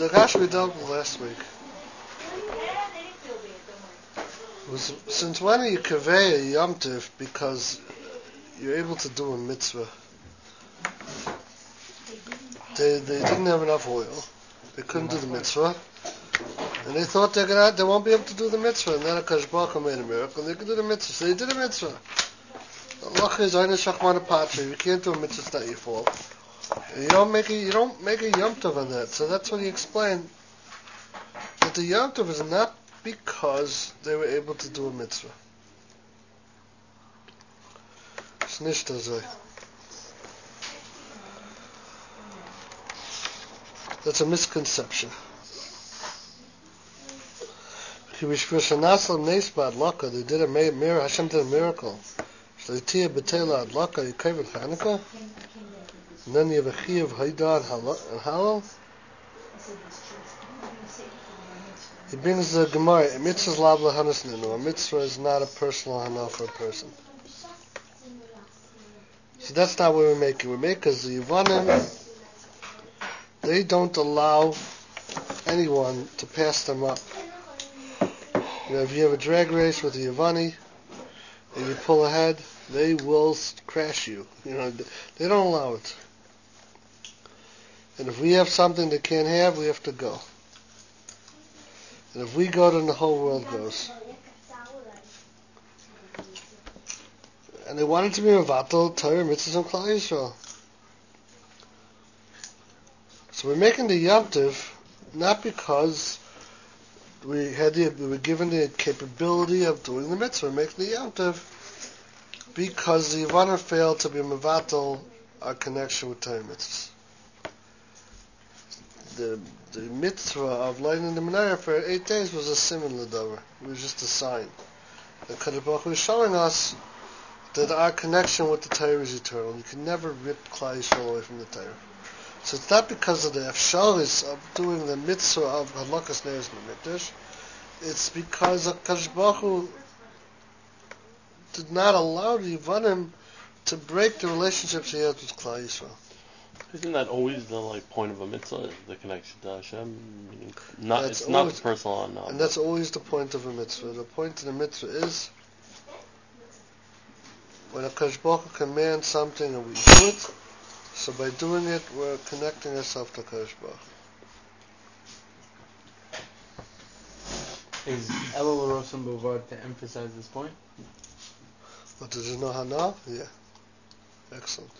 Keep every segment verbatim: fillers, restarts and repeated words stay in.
the Rashi we dealt with last week was, since when are you kaveh a Yom Tov because you're able to do a mitzvah? They they didn't have enough oil. They couldn't do the mitzvah. And they thought they're gonna they won't be able to do the mitzvah. And then Akash Baruch Hu made a miracle and they could do the mitzvah. So they did a mitzvah. Allah is Aina Shachman Patri. You can't do a mitzvah, it's not your fault. And you don't make a you don't make a Yom Tov on that. So that's what he explained. That the Yom Tov is not because they were able to do a mitzvah. It's nicht azay. That's a misconception. They did a miracle. Hashem did a miracle. And then you have a chi of Haidar and Halal. He brings the Gemara. A mitzvah is lav lahanas ninu. A mitzvah is not a personal hana for a person. So that's not what we're making. We're making because the Yevanim, they don't allow anyone to pass them up. You know, if you have a drag race with a Yevani and you pull ahead, they will crash you. You know, they don't allow it. And if we have something they can't have, we have to go. And if we go, then the whole world goes. And they wanted to be Mevatel, Torah, Mitzvahs, and Klal Yisrael. So we're making the Yom Tov not because we had the, we were given the capability of doing the mitzvah. We're making the Yom Tov because the Yevana failed to be Mevatel our connection with Torah mitzvahs. The the mitzvah of lighting the menorah for eight days was a similar davar. It was just a sign. The Kadosh Baruch Hu was showing us that our connection with the Torah is eternal. You can never rip Klal Yisrael away from the Torah. So it's not because of the afshalis of doing the mitzvah of Hadlakas Neres Mikdash. It's because Kadosh Baruch Hu did not allow the Yevanim to break the relationships he had with Klal Yisrael. Isn't that always the like point of a mitzvah, the connection to Hashem? Not, that's it's not always, the personal honor. And that's always the point of a mitzvah. The point of the mitzvah is when a Kadosh Baruch Hu commands something and we do it, so by doing it, we're connecting ourselves to Kadosh Baruch Hu. Is Elul Rosham Bovad to emphasize this point? But did you know how now? Yeah. Excellent.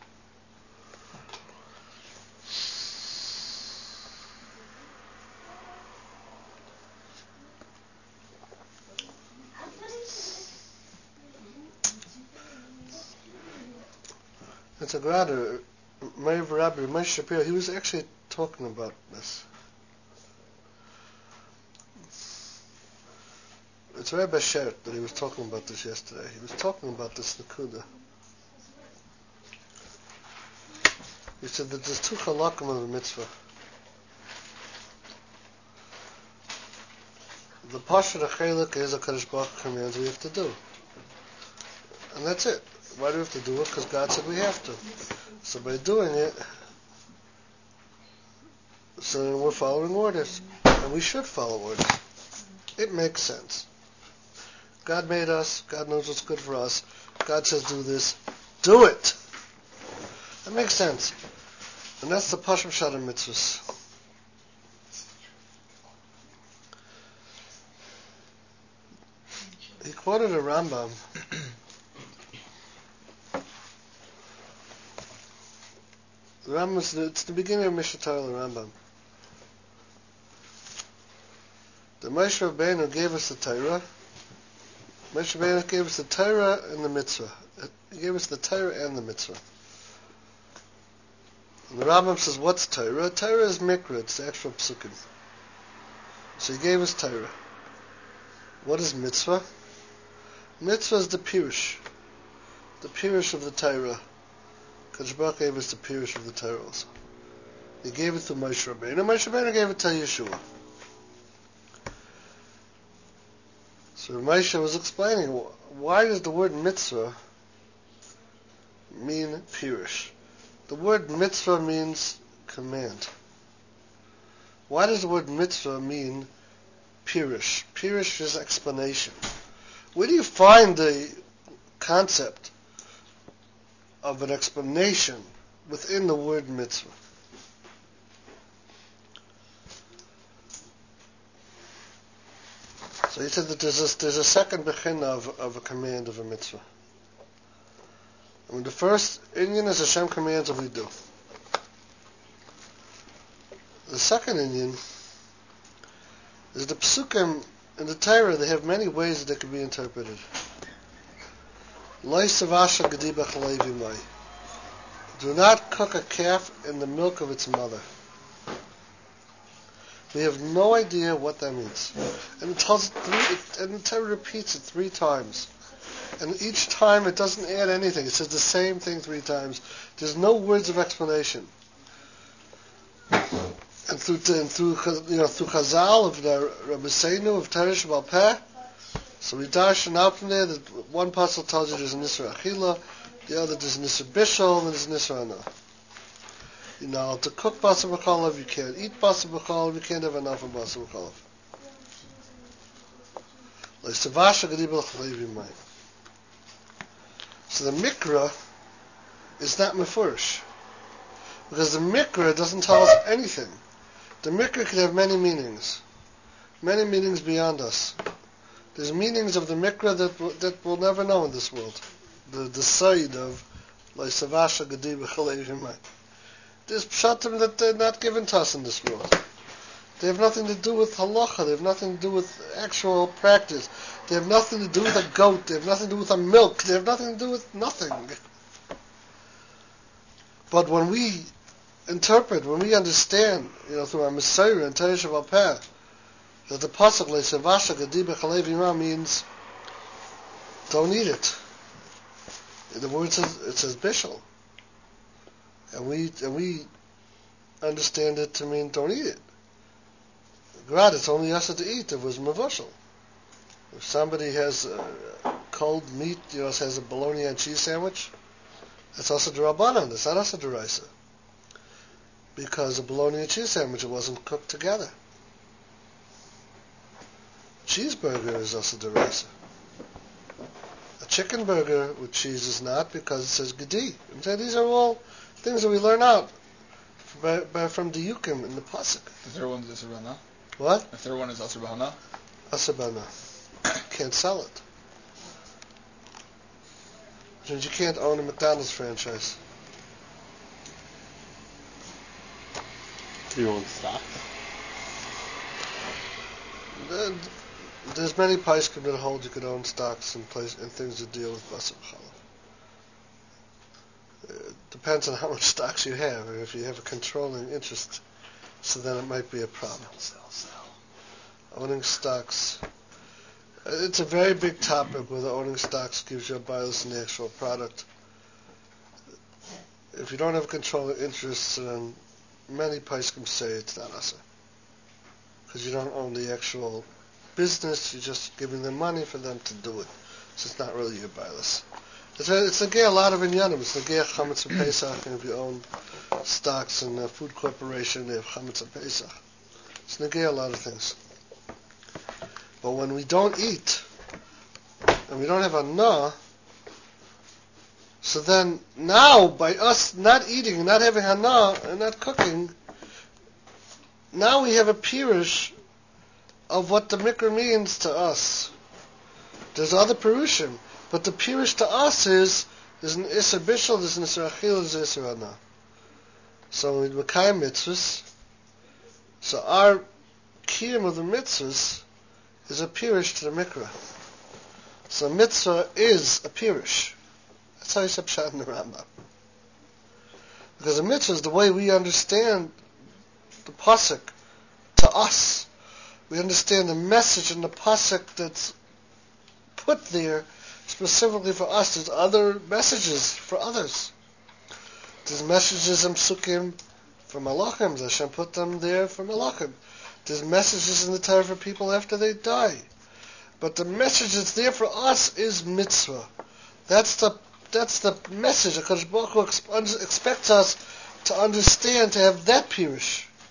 It's a grada, Meir Rabbi, Moshe Shapiro, he was actually talking about this. It's Rabbi Sheret that he was talking about this yesterday. He was talking about this Nakuda. He said that there's two halakim of the mitzvah. The pasha the chelik is a Kadosh Baruch Hu commands we have to do. And that's it. Why do we have to do it? Because God said we have to. So by doing it, so then we're following orders. And we should follow orders. It makes sense. God made us. God knows what's good for us. God says do this. Do it! That makes sense. And that's the Pasham Shad of mitzvahs. He quoted a Rambam. The Rambam is the, it's the beginning of Mishnah Torah, the Rambam. The Moshe Rabbeinu gave us the Torah. Moshe Rabbeinu gave us the Torah and the mitzvah. He gave us the Torah and the mitzvah. And the Rambam says, what's Torah? Torah is Mikra, it's the actual psukim. So he gave us Torah. What is mitzvah? Mitzvah is the pirush. The pirush of the Torah. Kadosh Baruch Hu gave us the pirush of the Torah also. He gave it to Moshe Rabbeinu. Moshe Rabbeinu gave it to Yeshua. So Moshe was explaining, why does the word mitzvah mean pirush? The word mitzvah means command. Why does the word mitzvah mean pirish? Pirish is explanation. Where do you find the concept of an explanation within the word mitzvah? So he said that there's a, there's a second bechin of, of a command of a mitzvah. I mean, the first inyan is Hashem commands that we do. The second inyan is the psukim in the Torah. They have many ways that they can be interpreted. Lo savasha gediba chalevi mai. Do not cook a calf in the milk of its mother. We have no idea what that means. And it tells it three, it, and the Torah repeats it three times. And each time it doesn't add anything. It says the same thing three times. There's no words of explanation. And through, and through you know, through Chazal of the Rabbi Seinu of Torah Shebal Peh, so we darshan out from there that one pasuk tells you there's an Isra Achila, the other there's an Isra Bishol, and there's an Isra Ana. You know, to cook basar b'chalav, you can't eat basar b'chalav, you can't have enough of basar b'chalav. So the mikra is not mefurish, because the mikra doesn't tell us anything. The mikra could have many meanings, many meanings beyond us. There's meanings of the mikra that w- that we'll never know in this world. The the side of Leisavasha Gedi B'Chalev Yimai. There's pshatim that they're not given to us in this world. They have nothing to do with halacha. They have nothing to do with actual practice. They have nothing to do with a goat. They have nothing to do with a milk. They have nothing to do with nothing. But when we interpret, when we understand, you know, through our Messiah and Torah Shebal Peh, that the pasuk Leisavasha Gedi B'Chalev Yimai means don't eat it. The word says it says bishul. And we and we understand it to mean don't eat it. Grad, it's only us to eat. It was mavashal. If somebody has uh, cold meat, you know, has a bologna and cheese sandwich, that's also d'Rabbanan. That's not also d'Oraisa. Because a bologna and cheese sandwich, it wasn't cooked together. Cheeseburger is also d'Oraisa. A chicken burger with cheese is not, because it says gedi. And so these are all things that we learn out by, by, from the Yukim in the pasuk. The third one is Asur B'Hana. What? The third one is Asur B'Hana. Asur B'Hana. Can't sell it. Which means you can't own a McDonald's franchise. Do you own stocks? The, there's many paiskim that hold you could own stocks and place and things that deal with basar b'chalav. It depends on how much stocks you have, and if you have a controlling interest, so then it might be a problem. Sell, sell. Owning stocks. It's a very big topic whether owning stocks gives you a bias in the actual product. If you don't have controlling interests, then many paiskim say it's not asa. Because you don't own the actual business, you're just giving them money for them to do it. So it's not really your bias. It's a, it's a, a lot of inyanim. It's a gay chametz and pesach, and if you own stocks in a food corporation, they have chametz and pesach. It's negay a lot of things. But when we don't eat, and we don't have hana, so then now by us not eating, and not having hana, and not cooking, now we have a pirush of what the mikra means to us. There's other pirushim, but the pirush to us is there's an Isser Bishul, there's an Isser Achil, there's an Isser Hana. So in Mekayim mitzvahs, so our kiyum of the mitzvahs is a pirush to the mikra. So mitzvah is a pirush. That's how you say pshat in the Rambam. Because a mitzvah is the way we understand the pasuk to us. We understand the message in the pasuk that's put there specifically for us. There's other messages for others. There's messages in psukim for malachim. Hashem put them there for malachim. There's messages in the Torah for people after they die. But the message that's there for us is mitzvah. That's the that's the message. HaKadosh Baruch Hu expects us to understand, to have that pirush.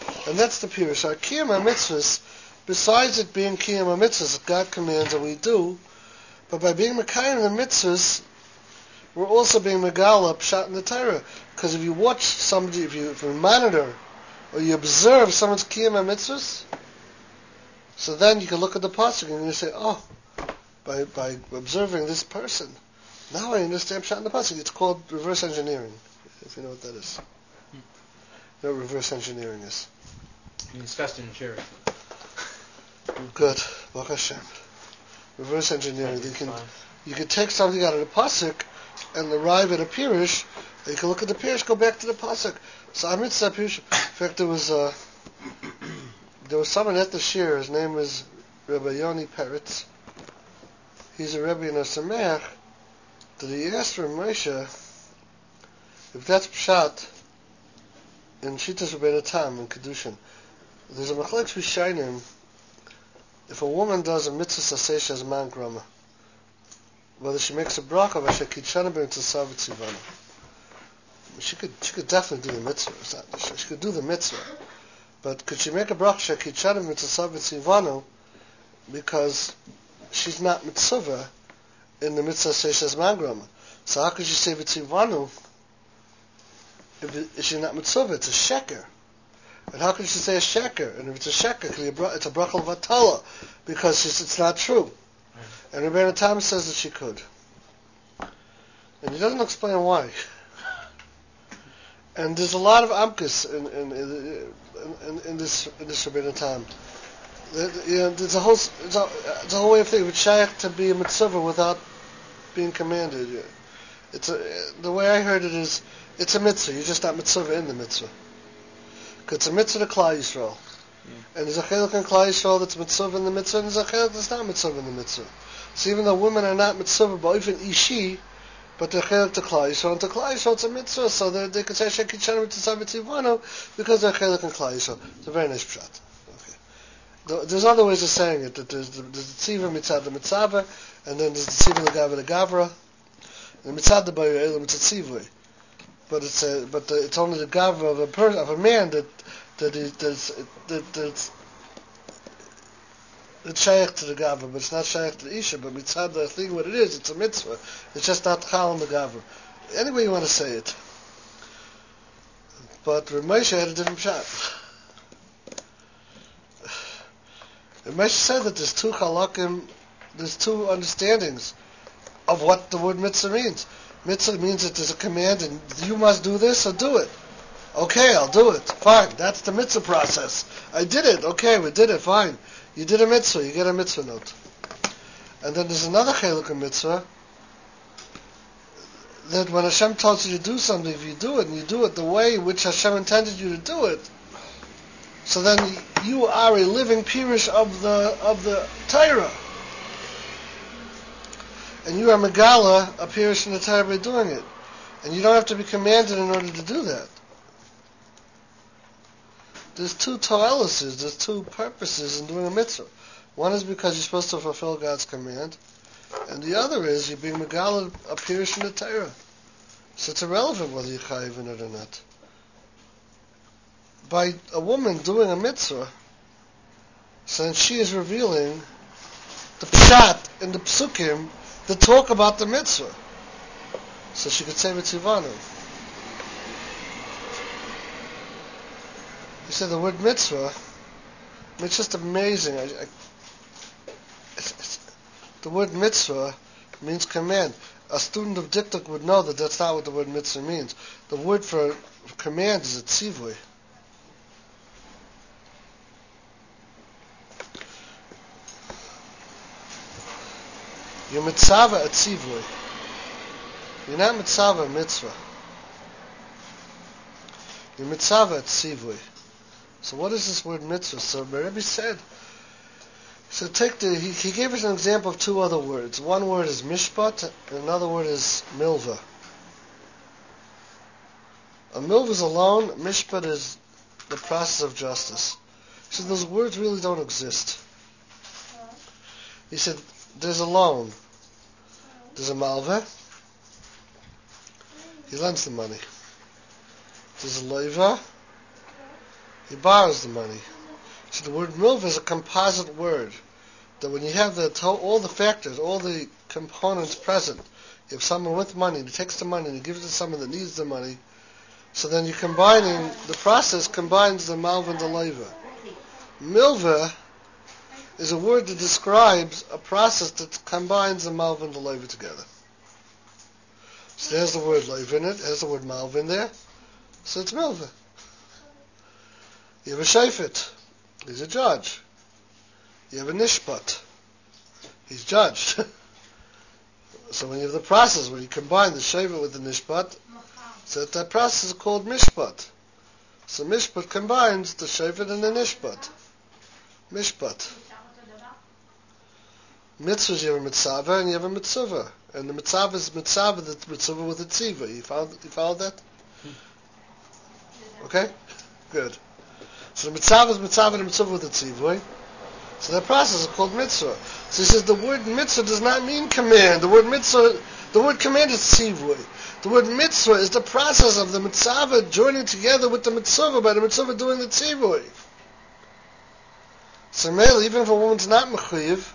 And that's the Pirush. Our Kiyam HaMitzvahs, besides it being Kiyam HaMitzvahs that God commands that we do, but by being Mekayim the Mitzvahs, we're also being Megala Pshat in the Torah. Because if you watch somebody, if you, if you monitor, or you observe someone's Kiyam HaMitzvahs, so then you can look at the pasuk and you say, oh, by by observing this person, now I understand Pshat in the pasuk. It's called reverse engineering, if you know what that is. Hmm. You know what reverse engineering is? You discussed it in Shira. Good. Baruch Hashem. Reverse engineering. You can Fine. you can take something out of the pasuk and arrive at a pirush. And you can look at the pirush, go back to the pasuk. So I'm mitzvah pirush. In fact, there was uh, there was someone at the shir. His name is Rabbi Yoni Peretz. He's a Rebbe in a Sameach. That he asked for Moshe if that's pshat in Shitas Rebbeinu Tam in Kedushin. There's a machlek Rishonim. If a woman does a mitzvah saseh as man grama, whether she makes a bracha, or she kitchana b'mitzvah v'tzivana, she could she could definitely do the mitzvah. It's not, she, she could do the mitzvah, but could she make a bracha she kitchana b'mitzvah v'tzivana because she's not mitzvah in the mitzvah saseh as man grama? So how could she say v'tzivana if, it, if she's not mitzvah? It's a sheker. And how can she say a sheker? And if it's a sheker, it's a brachal vatala, because it's, it's not true. And Rebbeinu Tam says that she could. And he doesn't explain why. And there's a lot of amkus in in, in, in, in this in this Rebbeinu Tam. You know, there's a whole there's a, there's a whole way of thinking. It's shaykh to be a mitzvah without being commanded. It's a, the way I heard it is, it's a mitzvah. You're just not mitzvah in the mitzvah. It's a mitzvah to Klal Yisrael. Yeah. And there's a chiluk in Klal Yisrael that's mitzvah in the mitzvah, and there's a chiluk that's not mitzvah in the mitzvah. So even though women are not mitzvah, but even ishi, but they're chiluk to Klal Yisrael, and to Klal Yisrael it's a mitzvah, so they, they could say Shekhi Chana Mitzvah Mitzvah because they're chiluk in Klal Yisrael. It's a very nice pshat. Okay. There's other ways of saying it, that there's the, there's the tziva mitzad the mitzvah, and then there's the tziva legava the gavra, and mitzad the bayur elam it's a tzivui. But it's a, but the, it's only the gavra of a person, of a man that that is that's that that's it's shaykh to the gavra, but it's not shaykh to the isha. But mitzad the thing, what it is, it's a mitzvah. It's just not chal in the gavra. Any way you want to say it. But Rav Moshe had a different shot. Rav Moshe said that there's two halakim, there's two understandings of what the word mitzvah means. Mitzvah means that there's a command and you must do this, so do it. Okay, I'll do it. Fine. That's the mitzvah process. I did it. Okay, we did it. Fine. You did a mitzvah. You get a mitzvah note. And then there's another chiluk in mitzvah that when Hashem tells you to do something, if you do it and you do it the way which Hashem intended you to do it, so then you are a living pirush of the of the Torah. And you are Megala, a pirush in the Torah by doing it. And you don't have to be commanded in order to do that. There's two to'eluses, there's two purposes in doing a mitzvah. One is because you're supposed to fulfill God's command, and the other is you're being Megala, a pirush in the Torah. So it's irrelevant whether you're chayiv in it or not. By a woman doing a mitzvah, so then she is revealing the pshat in the psukim that talk about the mitzvah. So she could say mitzvahanu. You said the word mitzvah, it's just amazing. I, I, it's, it's, the word mitzvah means command. A student of diktuk would know that that's not what the word mitzvah means. The word for, for command is a tzivui. You're mitzvah a tzivui. You're not mitzvah a mitzvah. You're mitzvah a tzivui. So what is this word mitzvah? So the Rebbe said, so take the, he, he gave us an example of two other words. One word is mishpat, and another word is milva. A milva is a loan, mishpat is the process of justice. He said those words really don't exist. He said there's a loan, there's a malva, he lends the money. There's a loiva, He borrows the money. So the word milva is a composite word. That when you have the to- all the factors, all the components present, you have someone with money, he takes the money and he gives it to someone that needs the money. So then you're combining, the process combines the malva and the leiva. Milva is a word that describes a process that combines the malva and the leiva together. So there's the word leiva in it, there's the word malva in there. So it's milva. You have a shayfet, he's a judge. You have a nishpat, he's judged. So when you have the process where you combine the shayfet with the nishpat, so that, that process is called mishpat. So mishpat combines the shayfet and the nishpat. Mishpat. Mitzvahs, you have a mitzvah and you have a mitzvah. And the mitzvah is mitzvah, the mitzvah with a tziva. You found, you followed that? Okay? Good. So the mitzvah is mitzvah and the mitzvah with a tziva. So that process is called mitzvah. So he says the word mitzvah does not mean command. The word mitzvah, the word command is tzivui. The word mitzvah is the process of the mitzvah joining together with the mitzvah by the mitzvah doing the tzivui. So mainly, even if a woman's not mechuyev,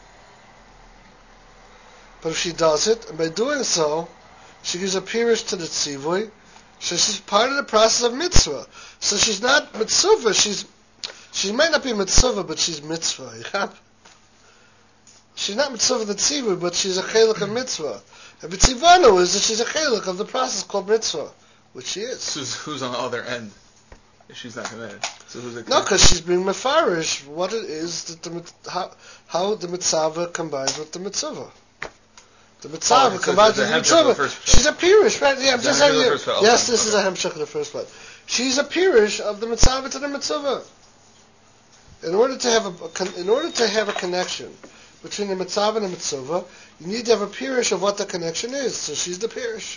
but if she does it, and by doing so, she gives a pirish to the tzivui, so she's part of the process of mitzvah. So she's not mitzvah, she's She might not be mitzvah, but she's mitzvah. She's not mitzvah the tzivur, but she's a chelik of mitzvah. And mitzivano is that she's a chelik of the process called mitzvah, which she is. So who's on the other end if she's not committed? So who's the No, because she's being mefarish what it is that the how, how the mitzvah combines with the mitzvah. The mitzvah oh, so combines with the mitzvah. She's a pirish, right? Yeah, I'm just saying. Yes, this is a hemshech of the first part. She's a pirish of the mitzvah to the mitzvah. In order to have a in order to have a connection between the mitzvah and the mitzvah, you need to have a pirish of what the connection is. So she's the pirish.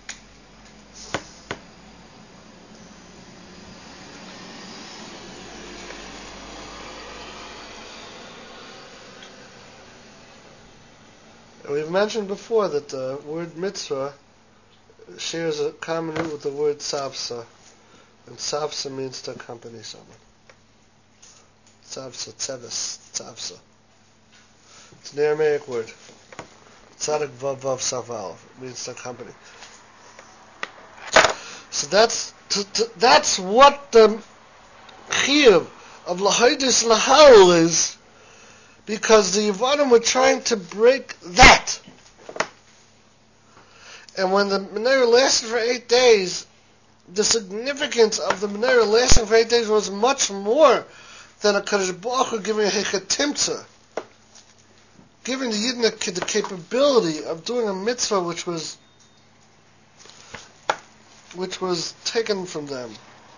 And we've mentioned before that the word mitzvah shares a common root with the word tzavsa, and tzavsa means to accompany someone. Tzavsa, tzeves, tzavsa. It's an Aramaic word. Tzadik vav vav saval means to accompany. So that's to, to, that's what the chiyuv of lahaydis lahal is, because the Yevanim were trying to break that. And when the menorah lasted for eight days, the significance of the menorah lasting for eight days was much more than a Kadosh Baruch Hu giving a hechatimtza, giving the Yidden the capability of doing a mitzvah which was which was taken from them.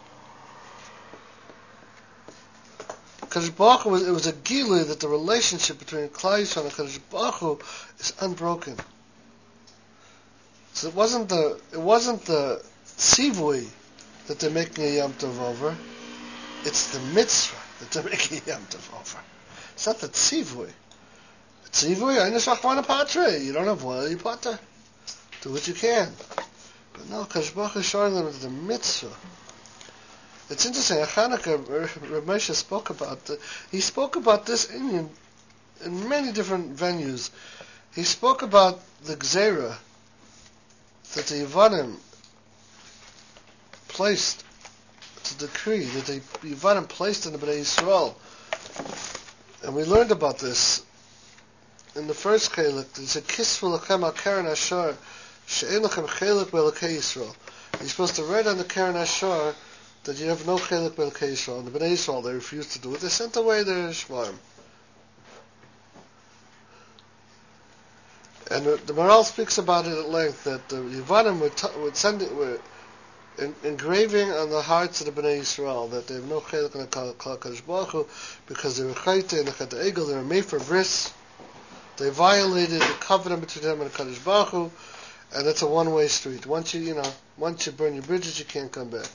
Kadosh Baruch Hu was, it was a gilui that the relationship between Klal Yisrael and Kadosh Baruch Hu is unbroken. So it wasn't the it wasn't the tzivui that they're making a Yom Tov over. It's the mitzvah that they're making a Yom Tov over. It's not the tzivui. The tzivui, einish achvana patre. You don't have one, you pata. Do what you can. But no, Kadosh Baruch Hu is showing them the mitzvah. It's interesting. Hanukkah, Reb Moshe spoke about the, he spoke about this in in many different venues. He spoke about the gzeira that the Yevanim placed, to decree that the Yevanim placed in the Bnei Yisrael, and we learned about this in the first chelik. There's a kisvu lachem al keren ashar she'en lachem chelik be'elokei Yisrael. You're supposed to write on the keren ashar that you have no chelik be'elokei Yisrael. And the Bnei Yisrael, they refused to do it. They sent away their shvarim. And the, the Maral speaks about it at length, that the Yevanim were, t- were, sending, were in, engraving on the hearts of the Bnei Yisrael that they have no chelik in the Kadosh Baruch Hu because they were chayte and the Chet Egel, they were made for bris. They violated the covenant between them and the Kadosh Baruch Hu, and it's a one-way street. Once you, you know, once you burn your bridges, you can't come back.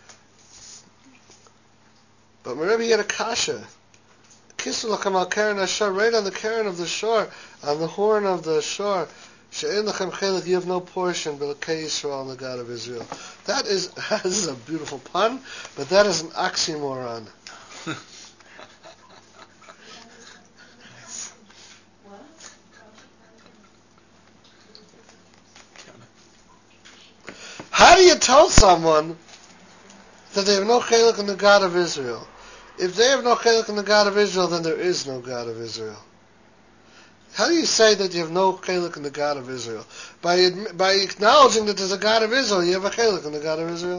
But Rebbe had a kasha. Kisu lachem al keren ashar, right on the keren of the shore, on the horn of the shore. She'en lachem chelik, you have no portion, b'elokei Yisrael, and the God of Israel. That is, that is a beautiful pun, but that is an oxymoron. How do you tell someone that they have no chelik in the God of Israel? If they have no chelik in the God of Israel, then there is no God of Israel. How do you say that you have no chelik in the God of Israel? By by acknowledging that there's a God of Israel, you have a chelik in the God of Israel.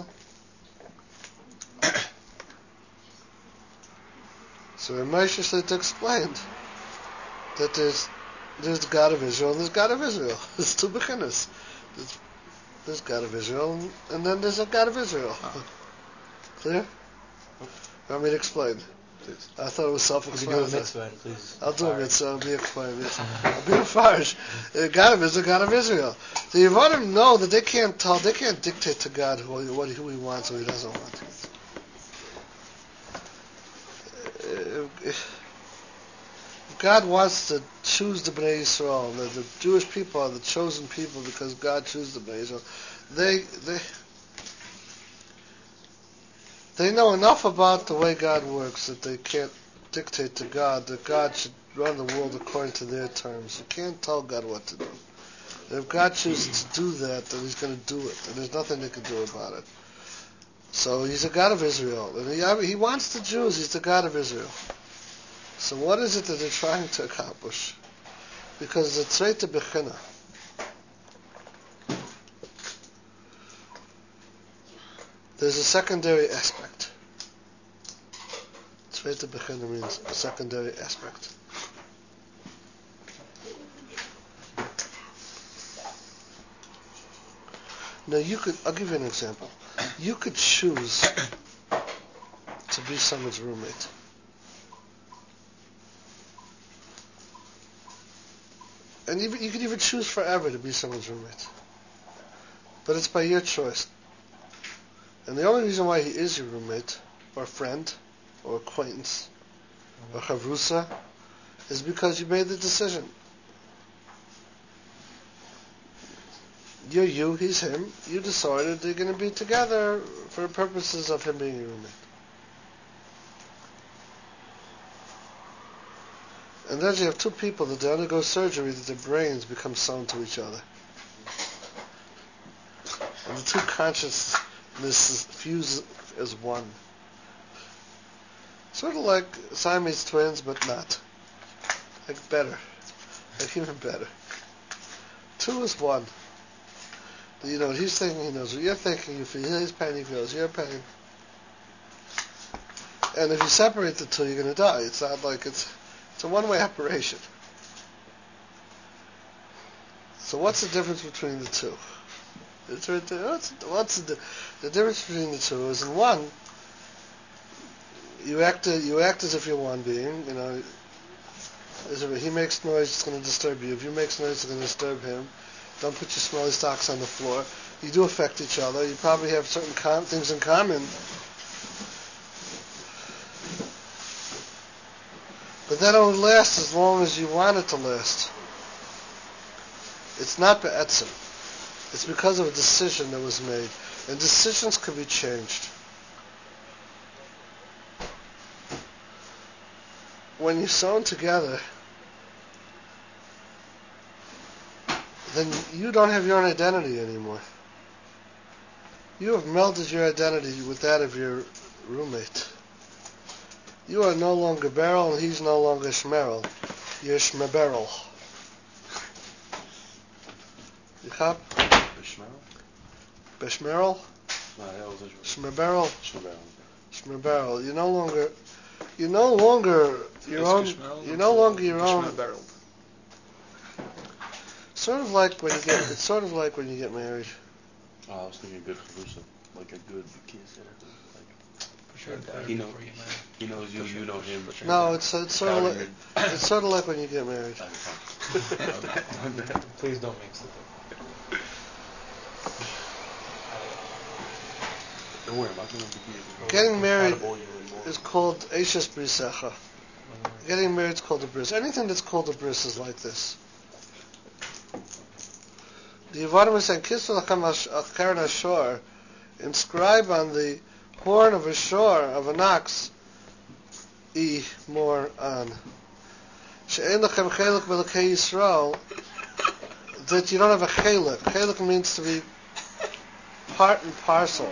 So Moshe Shlit explained that there's there's the God of Israel and there's God of Israel. There's two beginners. There's, there's God of Israel and then there's a God of Israel. Clear? You want me to explain? Please. I thought it was self-explanatory. Do a mitzvah, please. I'll do a mitzvah. I'll be explained. Yes. I'll be a farish. The God of Israel, God of Israel. The Yevanim know that they can't tell, they can't dictate to God who, what, who He wants or He doesn't want. If God wants to choose the Bnei Yisrael, the, the Jewish people are the chosen people because God chose the Bnei Yisrael. They they they know enough about the way God works that they can't dictate to God that God should run the world according to their terms. You can't tell God what to do. And if God chooses to do that, then He's going to do it, and there's nothing they can do about it. So He's a God of Israel, and He He wants the Jews. He's the God of Israel. So what is it that they're trying to accomplish? Because the Tzreite Bechina, there's a secondary aspect. Tzreite Bechina means a secondary aspect. Now you could, I'll give you an example. You could choose to be someone's roommate. And even, you could even choose forever to be someone's roommate. But it's by your choice. And the only reason why he is your roommate, or friend, or acquaintance, or chavrusa, is because you made the decision. You're you, he's him. You decided they're going to be together for the purposes of him being your roommate. And then you have two people that they undergo surgery that their brains become sewn to each other. And the two consciousnesses fuse as one. Sort of like Siamese twins, but not. Like better. Like even better. Two is one. You know what he's thinking, he knows what you're thinking, you feel his pain, he feels your pain. And if you separate the two, you're going to die. It's not like it's... It's a one-way operation. So what's the difference between the two? It's right there. What's, what's the, the difference between the two is in one, you act you act as if you're one being. You know, if he makes noise, it's going to disturb you. If you make noise, it's going to disturb him. Don't put your smelly socks on the floor. You do affect each other. You probably have certain com- things in common. But that only lasts as long as you want it to last. It's not be'etzim. It's because of a decision that was made. And decisions can be changed. When you're sewn together, then you don't have your own identity anymore. You have melded your identity with that of your roommate. You are no longer Beryl, and he's no longer Shmerel. You're Shmeberel. You cop? Bishmael? Beshmerel? No, that was Israel. Shmeberel? Shmeberel. Shmeberel. You're no longer. You're no longer your own. You're no longer your own. Sort of like when you get. It's sort of like when you get married. Oh, I was thinking good Chavusa. Like a good kiss. Like, Sure, he, know, he knows you, you know him. No, it's it's sort of like it's sort of like when you get married. Please don't mix it up. Don't worry, I'm not going to be Getting married is called Eishes Brisecha. Getting married is called a bris. Anything that's called a bris is like this. The Yevanim is saying, Kisvu lachem keren hashor, inscribe on the horn of a shore, of an ox, E more on. She'en lechem chelik b'elokei Yisrael, that you don't have a chelik. Chelik means to be part and parcel.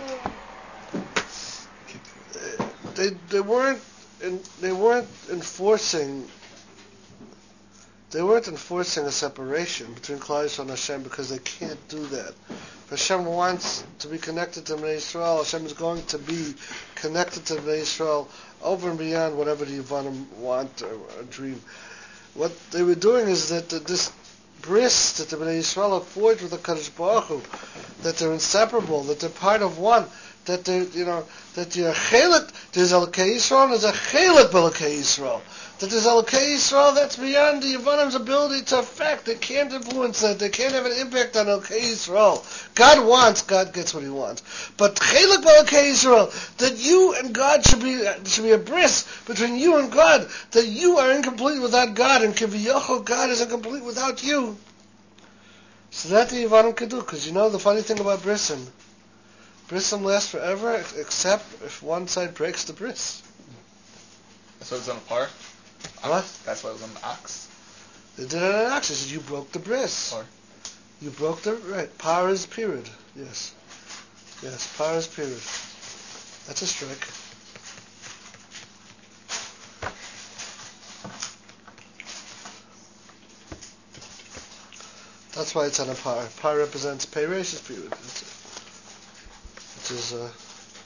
They they weren't in, they weren't enforcing they weren't enforcing a separation between Klal Yisrael and Hashem because they can't do that. If Hashem wants to be connected to Bnei Yisrael, Hashem is going to be connected to Bnei Yisrael over and beyond whatever the Yevanim want or, or dream. What they were doing is that the, this bris that the Bnei Yisrael have forged with the Kadosh Baruch Hu, that they're inseparable, that they're part of one, that they, you know, that you're chelik. There's Elokei Yisrael, and there's a chelik b'Elokei Yisrael. That there's Elokei Yisrael that's beyond the Yevanim's ability to affect. They can't influence that. They can't have an impact on Elokei Yisrael. God wants, God gets what He wants. But chelik b'Elokei Yisrael, that you and God should be should be a bris between you and God. That you are incomplete without God, and Kiviyachol, God is incomplete without you. So that the Yevanim could do, because you know the funny thing about brisim. Brisim lasts forever, except if one side breaks the bris. That's why it was on a par? What? That's why it was on the ox? They did it on an ox. They said, you broke the bris. Par. You broke the, right. Par is period. Yes. Yes, par is period. That's a strike. That's why it's on a par. Par represents peracious period. That's it. Which is, uh,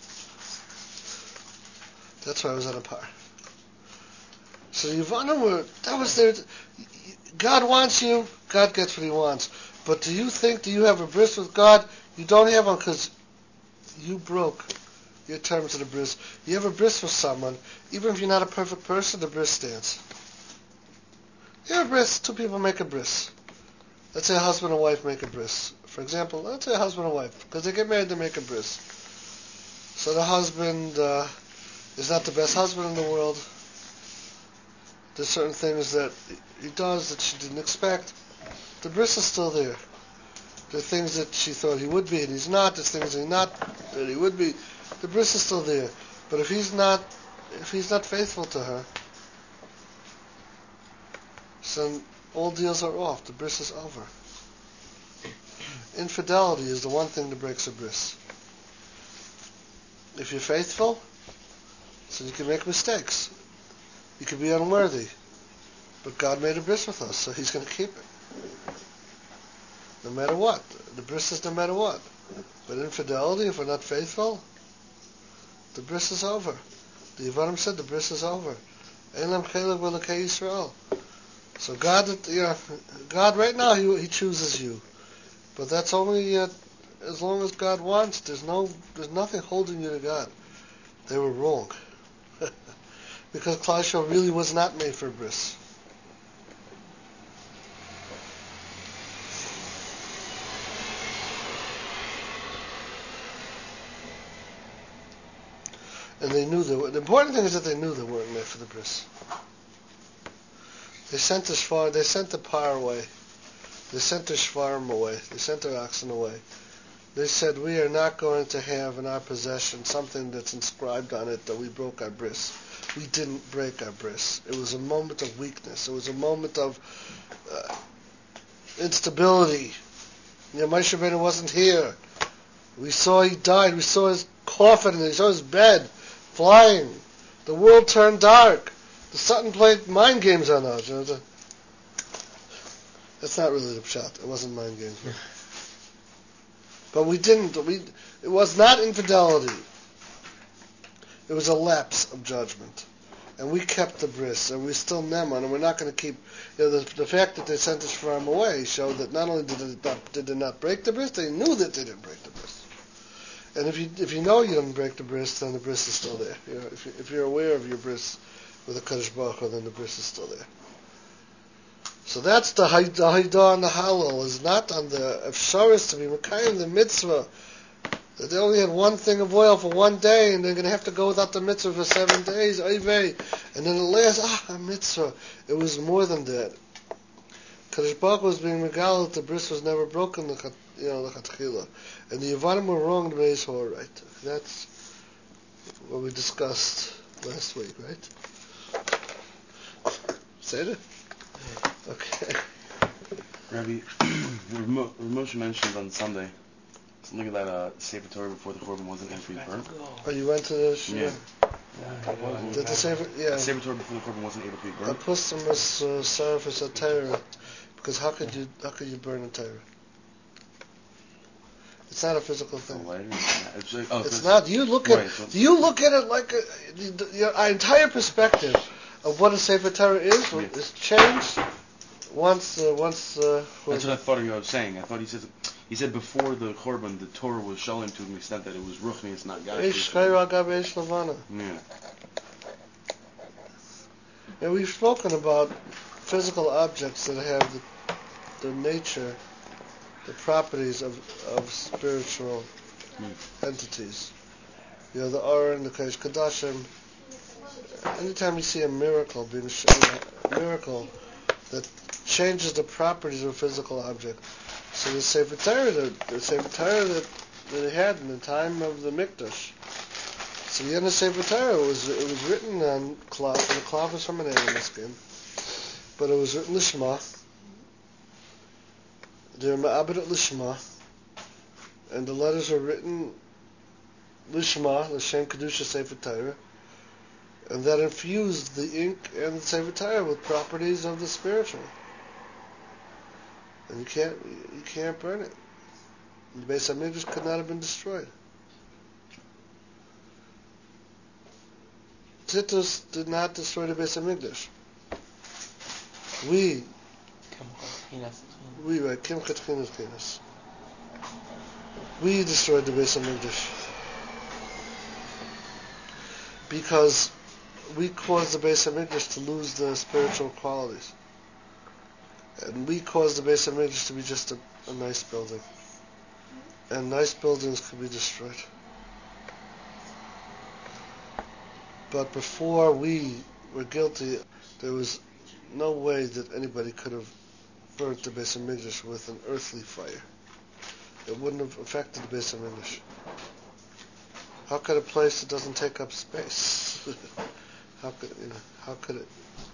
that's why I was on a par. So Yevanim were, that was their, God wants you, God gets what He wants. But do you think, do you have a bris with God? You don't have one because you broke your terms of the bris. You have a bris with someone, even if you're not a perfect person, the bris stands. You have a bris, two people make a bris. Let's say a husband and wife make a bris. For example, let's say a husband and wife, because they get married, they make a bris. So the husband uh, is not the best husband in the world. There's certain things that he does that she didn't expect. The bris is still there. There are things that she thought he would be and he's not. There's things that he not that he would be. The bris is still there. But if he's not, if he's not faithful to her, so all deals are off. The bris is over. Infidelity is the one thing that breaks a bris. If you're faithful, so you can make mistakes. You can be unworthy. But God made a bris with us, so He's going to keep it. No matter what. The bris is no matter what. But infidelity, if we're not faithful, the bris is over. The Yevanim said the bris is over. Elam chelik b'Elokei Yisrael. So God, you know, God right now, He, he chooses you. But that's only uh, as long as God wants. There's no, there's nothing holding you to God. They were wrong. Because Klal Yisrael really was not made for bris. And they knew they were. The important thing is that they knew they weren't made for the bris. They sent the shvar. They sent the par away. They sent the shvarim away. They sent their oxen away. They said, we are not going to have in our possession something that's inscribed on it that we broke our bris. We didn't break our bris. It was a moment of weakness. It was a moment of uh, instability. You know, Moshe Rabbeinu wasn't here. We saw he died. We saw his coffin. We saw his bed flying. The world turned dark. The Satan played mind games on us. You know, the, that's not really the pshat. It wasn't mind games. But, but we didn't. We. It was not infidelity. It was a lapse of judgment. And we kept the bris, and we still neman, and we're not going to keep, you know, the, the fact that they sent us from away showed that not only did they not, did they not break the bris, they knew that they didn't break the bris. And if you if you know you didn't break the bris, then the bris is still there. You know, if, you, if you're aware of your bris with the Kadosh Baruch Hu, then the bris is still there. So that's the Haidah and the Halal, is not on the Efsharis to be Mekayim, the mitzvah. They only had one thing of oil for one day, and they're going to have to go without the mitzvah for seven days. Oy vey. And then the last, ah, a mitzvah. It was more than that. Kadosh Baruch Hu was being megal that the bris was never broken, you know, the chatchila. And the Yevanim were wrong, the Beis Hor right. That's what we discussed last week, right? Seder? Okay. Rabbi, Ramo- Moshe mentioned on Sunday something about uh, Sefer Torah before the Korban wasn't able to be burnt. Oh, you went to the Yeah. yeah. Did the Sefer? Yeah. Sefer Torah before the Korban wasn't able to be A burnt. posthumous uh, service at Torah, because how could you how could you burn a Torah? It's not a physical It's a thing. lighter. It's, like, oh, It's it's not. You look at right, so- you look at it like a, the, the, your entire perspective of what a Sefer Torah is Yeah. is changed once uh, once. Uh, That's what I thought you were saying. I thought he said he said before the Korban the Torah was shalom to an extent that it was ruchni, it's not God. Eish Chayra Gab Eish Levana. Yeah. And we've spoken about physical objects that have the, the nature, the properties of, of spiritual Mm. entities. You know, the Aron, the Kodesh Kodashim. Anytime you see a miracle being shown, a miracle that changes the properties of a physical object. So the Sefer Torah, the, the Sefer Torah that, that they had in the time of the Mikdash. So the end of Sefer Torah was it was written on cloth, and the cloth was from an animal skin, but it was written Lishma. They were ma'abedet Lishma, and the letters were written Lishma, L'Shem Kedusha Sefer Torah, and that infused the ink and the Sefer Torah with properties of the spiritual. And you can't you can't burn it. The Beis Hamikdash could not have been destroyed. Titus did not destroy the Beis Hamikdash. We, we, right, Kim Chetchinas Chinas. We destroyed the Beis Hamikdash because we caused the Beis Hamikdash to lose the spiritual qualities, and we caused the Beis Hamikdash to be just a, a nice building, and nice buildings could be destroyed. But before we were guilty, there was no way that anybody could have burnt the Beis Hamikdash with an earthly fire. It wouldn't have affected the Beis Hamikdash. How could a place that doesn't take up space? how could you know? How could it?